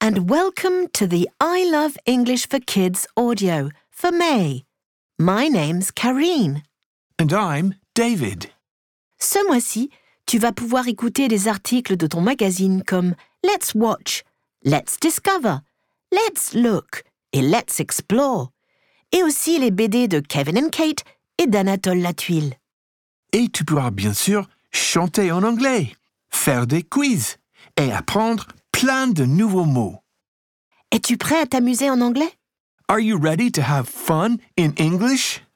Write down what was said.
and welcome to the I Love English for Kids audio for May. My name's Karine. And I'm David. Ce mois-ci, tu vas pouvoir écouter des articles de ton magazine comme Let's Watch, Let's Discover, Let's Look et Let's Explore, et aussi les BD de Kevin and Kate et d'Anatole Latuile. Et tu pourras bien sûr chanter en anglais, faire des quiz et apprendre plein de nouveaux mots. Es-tu prêt à t'amuser en anglais? Are you ready to have fun in English?